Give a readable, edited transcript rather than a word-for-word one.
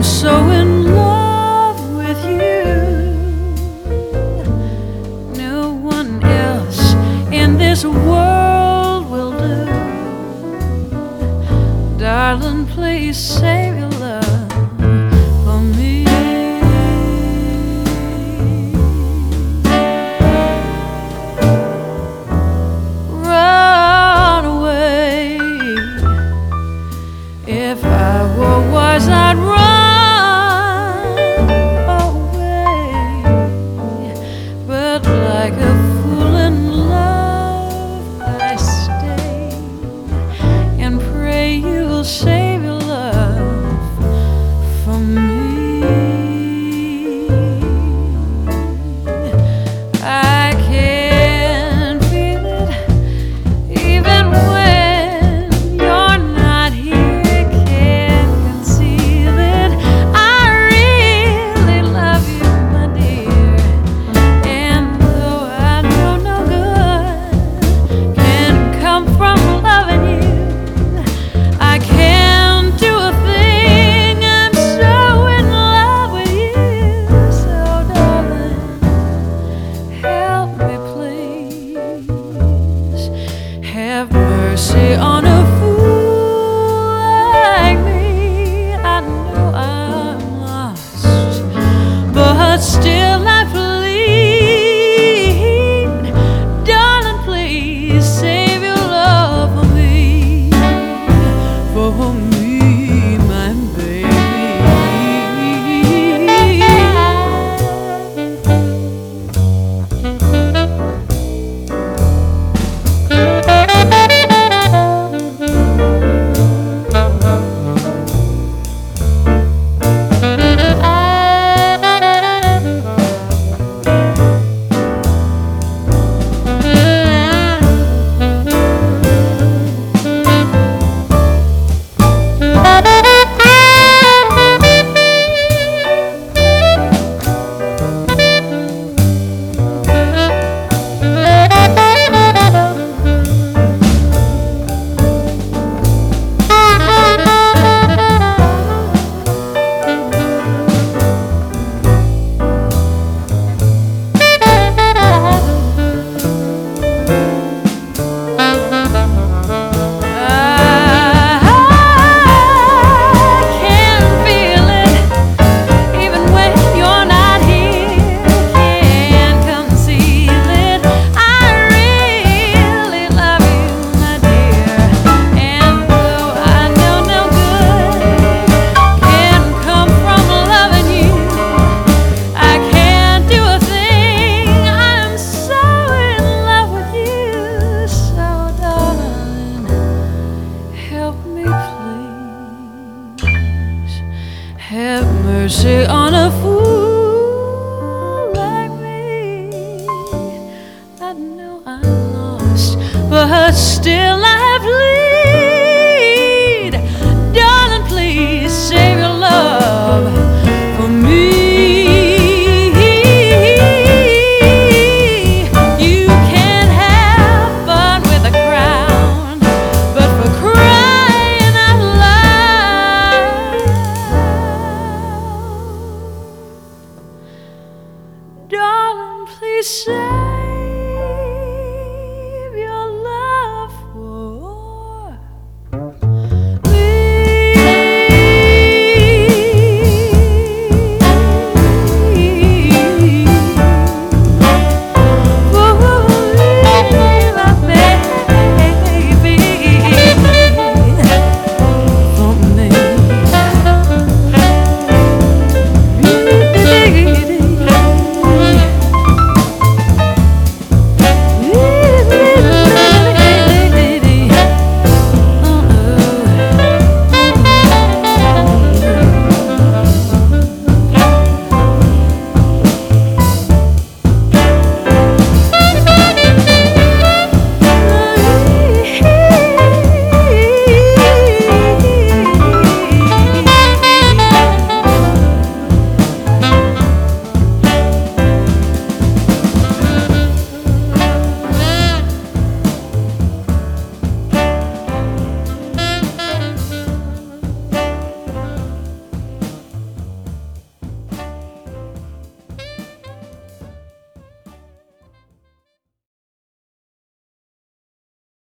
so in love with you. No one else in this world will do. Darling, please save your love for me. Run away. If I were wise, I'd run away. But like a fool in love, I stay and pray you'll save your love for me. I can feel it even when you're not here. Can't conceal it. I really love you, my dear. And though I know no good can come from loving you, I can't do a thing. I'm so in love with you. So darling, help me please. Have mercy on a fool like me. I know I'm lost, but still I plead. Darling, please save your love for me. For me, my baby. Have mercy on a fool like me. I know I'm lost, but still I plead. Darling, please save your love for me. You can have fun with a crown, but for crying out loud, darling, please say